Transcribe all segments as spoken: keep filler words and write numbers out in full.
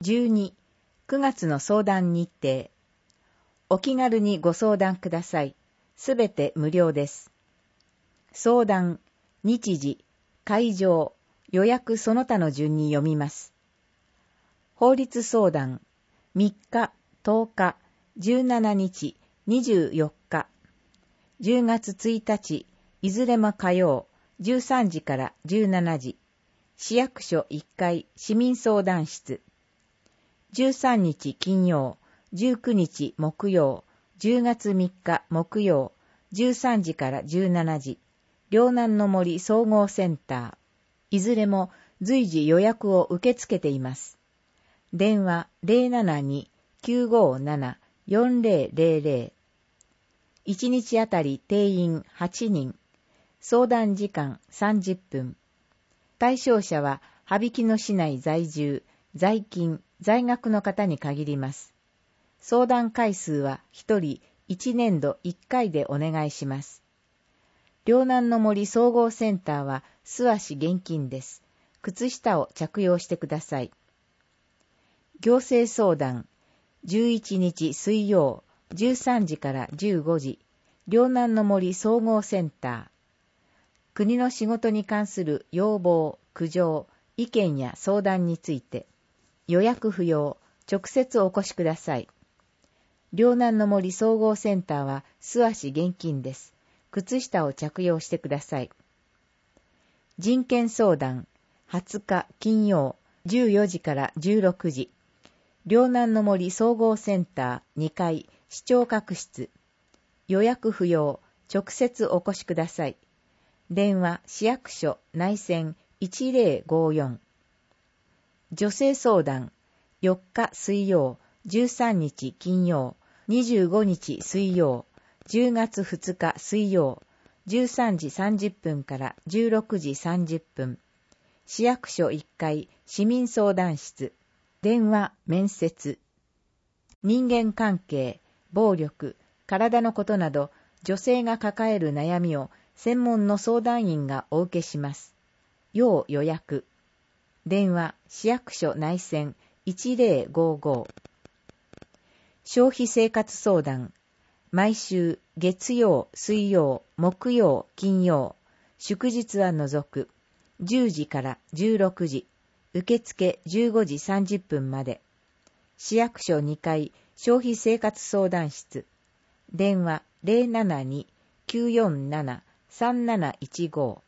じゅうに、くがつの相談日程。お気軽にご相談ください。すべて無料です。相談、日時、会場、予約その他の順に読みます。法律相談、みっか、とおか、じゅうしちにち、にじゅうよっか、じゅうがつついたち、いずれも火曜、じゅうさんじからじゅうしちじ、市役所いっかい市民相談室。じゅうさんにち金曜、じゅうくにち木曜、じゅうがつみっか木曜、じゅうさんじからじゅうしちじ、両南の森総合センター。いずれも随時予約を受け付けています。電話 ゼロななに きゅうごなな よんゼロゼロゼロ。いちにちあたり定員はちにん。相談時間さんじゅっぷん。対象者は、羽曳野市内在住、在勤、在学の方に限ります。相談回数はひとりいちねんどいっかいでお願いします。両南の森総合センターは素足厳禁です。靴下を着用してください。行政相談、じゅういちにち水曜、じゅうさんじからじゅうごじ、両南の森総合センター。国の仕事に関する要望、苦情、意見や相談について、予約不要、直接お越しください。両南の森総合センターは素足厳禁です。靴下を着用してください。人権相談、はつか金曜、じゅうよじからじゅうろくじ、両南の森総合センターにかい視聴覚室。予約不要、直接お越しください。電話市役所内線いちゼロごよん。女性相談、よっか水曜、じゅうさんにち金曜、にじゅうごにち水曜、じゅうがつふつか水曜、じゅうさんじさんじゅっぷんからじゅうろくじさんじゅっぷん。市役所いっかい市民相談室。電話、面接。人間関係、暴力、体のことなど、女性が抱える悩みを専門の相談員がお受けします。要予約。電話、市役所内線いちゼロごご。消費生活相談。毎週月曜、水曜、木曜、金曜、祝日は除く、じゅうじからじゅうろくじ、受付じゅうごじさんじゅっぷんまで。市役所にかい消費生活相談室。電話 ゼロななに きゅうよんなな さんなないちご。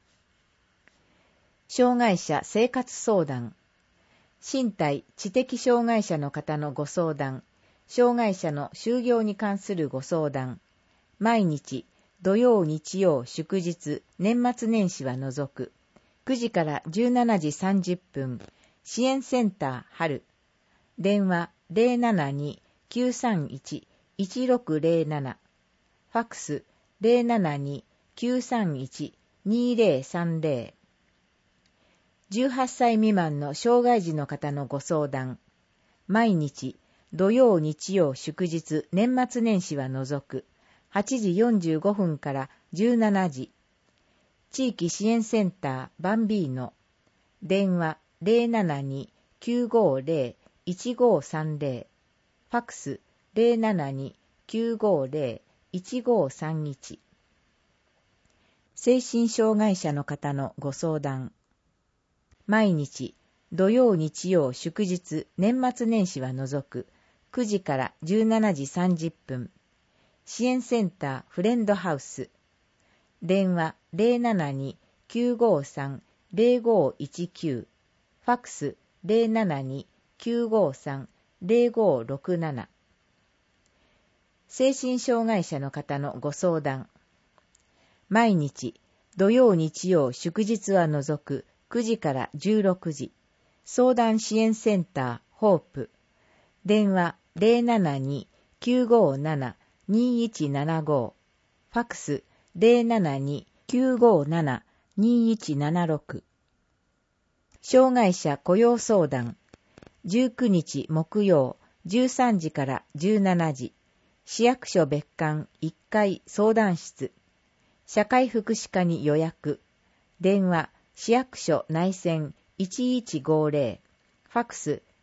障害者生活相談。身体・知的障害者の方のご相談、障害者の就業に関するご相談。毎日、土曜、日曜、祝日、年末年始は除く。くじからじゅうしちじさんじゅっぷん。支援センター春。電話 ゼロななに きゅうさんいち いちろくゼロなな。ファックス ゼロななに きゅうさんいち にゼロさんゼロ。じゅうはっさい未満の障害児の方のご相談。毎日、土曜、日曜、祝日、年末年始は除く。はちじよんじゅうごふんからじゅうしちじ。地域支援センターバンビーノ。電話 ゼロななに きゅうごゼロ いちごさんゼロ。ファックス ゼロななに きゅうごゼロ いちごさんいち。精神障害者の方のご相談。毎日、土曜、日曜、祝日、年末年始は除く、くじからじゅうしちじさんじゅっぷん。支援センターフレンドハウス。電話 ゼロななに きゅうごさん ゼロごいちきゅう。ファックス ゼロななに きゅうごさん ゼロごろくなな。精神障害者の方のご相談。毎日、土曜、日曜、祝日は除く、くじからじゅうろくじ。相談支援センターホープ。電話 ゼロななに きゅうごなな にいちななご。ファックス ゼロななに きゅうごなな にいちななろく。障害者雇用相談。じゅうくにち木曜、じゅうさんじからじゅうしちじ。市役所別館いっかい相談室。社会福祉課に予約。電話市役所内線いちいちごゼロ。ファックス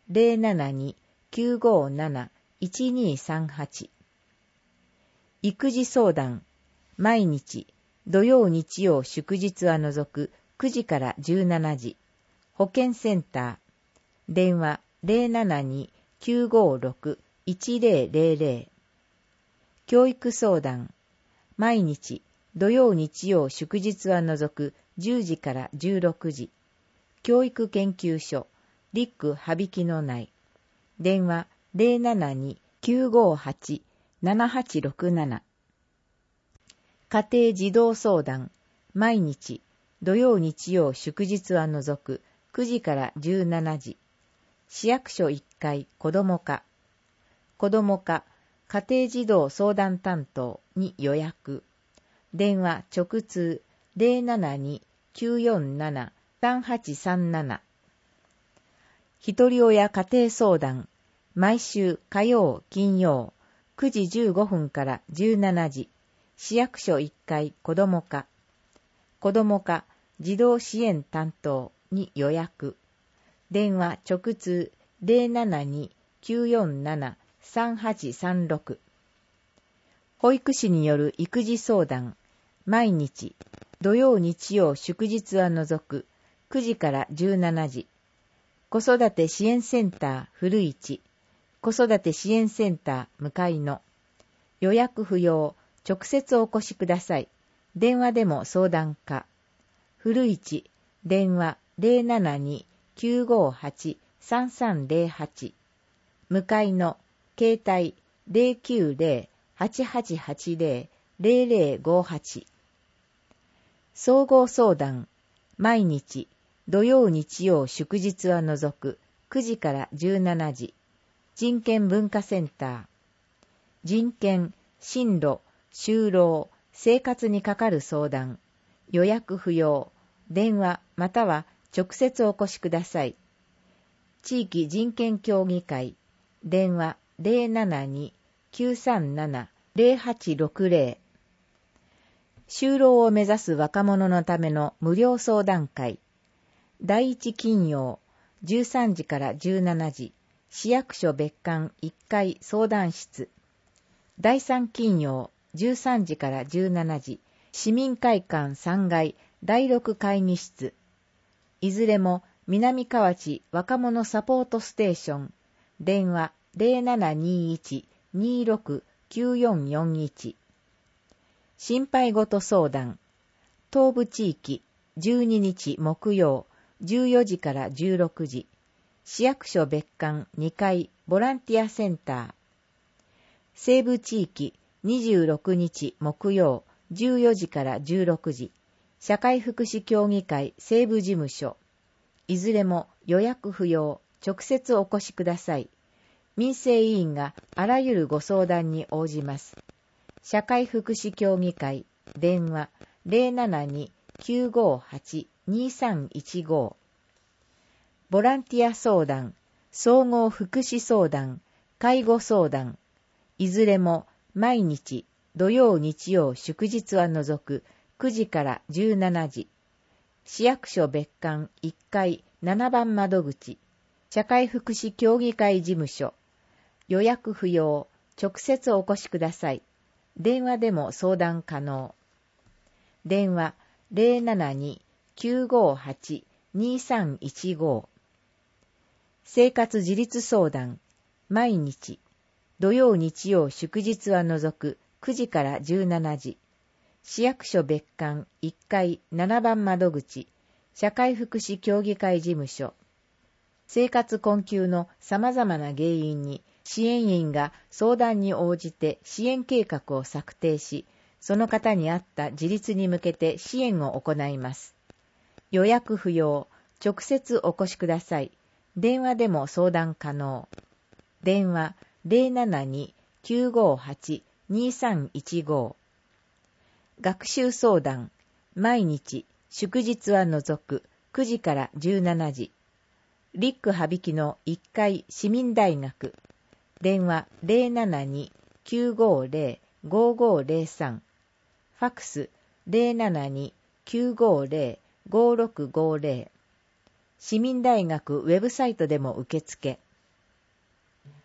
ゼロななに きゅうごなな いちにさんはち。育児相談、毎日、土曜日曜祝日は除くくじからじゅうしちじ。保健センター、電話ゼロななに きゅうごろく いちゼロゼロゼロ。教育相談、毎日、土曜日曜祝日は除くじゅうじからじゅうろくじ。教育研究所、リック羽曳の内。電話ゼロななに きゅうごはち ななはちろくなな。家庭児童相談、毎日、土曜日曜祝日は除くくじからじゅうしちじ。市役所いっかい子ども課。子ども課、家庭児童相談担当に予約。電話直通ゼロななに きゅうよんなな さんはちさんなな。ひとり親家庭相談、毎週火曜金曜くじじゅうごふんからじゅうしちじ。市役所いっかい子ども課。子ども課児童支援担当に予約。電話直通ゼロななに きゅうよんなな さんはちさんろく。保育士による育児相談、毎日、土曜日曜祝日は除くくじからじゅうしちじ。子育て支援センター古市、子育て支援センター向かいの。予約不要、直接お越しください。電話でも相談可。古市、電話ゼロななに きゅうごはち さんさんゼロはち。向かいの、携帯ゼロきゅうゼロ はちはちはちゼロ ゼロゼロごはち。総合相談、毎日、土曜日曜祝日は除くくじからじゅうしちじ。人権文化センター。人権、進路、就労、生活にかかる相談。予約不要。電話または直接お越しください。地域人権協議会。電話ゼロななに きゅうさんなな ゼロはちろくゼロ。就労を目指す若者のための無料相談会。第一金曜、じゅうさんじからじゅうしちじ、市役所別館いっかい相談室。第三金曜、じゅうさんじからじゅうしちじ、市民会館さんがいだいろく会議室。いずれも南河内若者サポートステーション。電話ゼロななにいち にろく きゅうよんよんいち。心配事相談。東部地域じゅうににち木曜じゅうよじからじゅうろくじ。市役所別館にかいボランティアセンター。西部地域にじゅうろくにち木曜じゅうよじからじゅうろくじ。社会福祉協議会西部事務所。いずれも予約不要、直接お越しください。民生委員があらゆるご相談に応じます。社会福祉協議会、電話ゼロななに きゅうごはち にさんいちご。ボランティア相談、総合福祉相談、介護相談。いずれも毎日、土曜日曜祝日は除くくじからじゅうしちじ。市役所別館いっかいななばん窓口。社会福祉協議会事務所。予約不要、直接お越しください。電話でも相談可能。電話ゼロななに きゅうごはち にさんいちご。生活自立相談、毎日、土曜日曜祝日は除くくじからじゅうしちじ。市役所別館いっかいななばん窓口、社会福祉協議会事務所。生活困窮の様々な原因に支援員が相談に応じて支援計画を策定し、その方に合った自立に向けて支援を行います。予約不要、直接お越しください。電話でも相談可能。電話ゼロななに きゅうごはち にさんいちご。学習相談、毎日、祝日は除くくじからじゅうしちじ。リック羽曳のいっかい市民大学。電話ゼロななに きゅうごゼロ ごごゼロさん。ファクスゼロななに きゅうごゼロ ごろくごゼロ。市民大学ウェブサイトでも受付。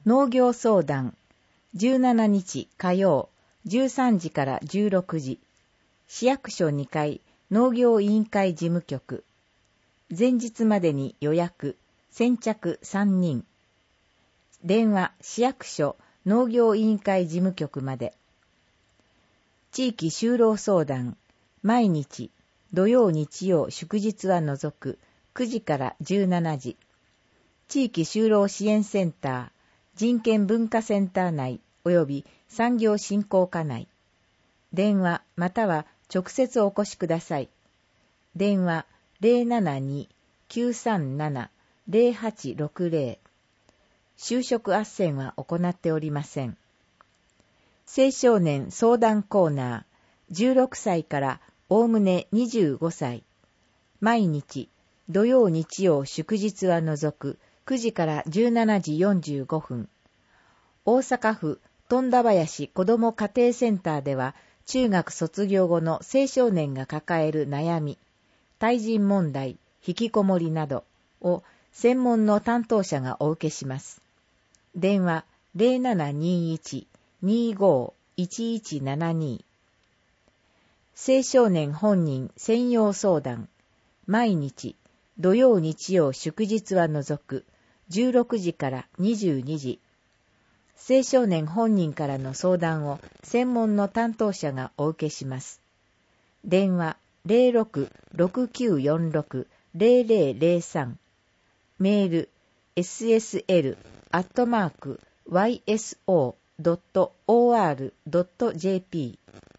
農業相談じゅうしちにち火曜じゅうさんじからじゅうろくじ、市役所にかい農業委員会事務局。前日までに予約、先着さんにん。電話市役所農業委員会事務局まで。地域就労相談、毎日、土曜日曜祝日は除くくじからじゅうしちじ。地域就労支援センター、人権文化センター内及び産業振興課内。電話または直接お越しください。電話 ゼロななに きゅうさんなな ゼロはちろくゼロ。就職斡旋は行っておりません。青少年相談コーナー、じゅうろくさいからおおむねにじゅうごさい。毎日、土曜日曜祝日は除くくじからじゅうしちじよんじゅうごふん。大阪府富田林子ども家庭センターでは、中学卒業後の青少年が抱える悩み、対人問題、引きこもりなどを専門の担当者がお受けします。電話 ゼロななにいち にご いちいちななに。青少年本人専用相談、毎日、土曜日曜祝日は除くじゅうろくじからにじゅうにじ。青少年本人からの相談を専門の担当者がお受けします。電話 ゼロろく ろくきゅうよんろく ゼロゼロゼロさん。メール エスエスエル アットマーク ワイエスオー ドット オーアール ドット ジェーピー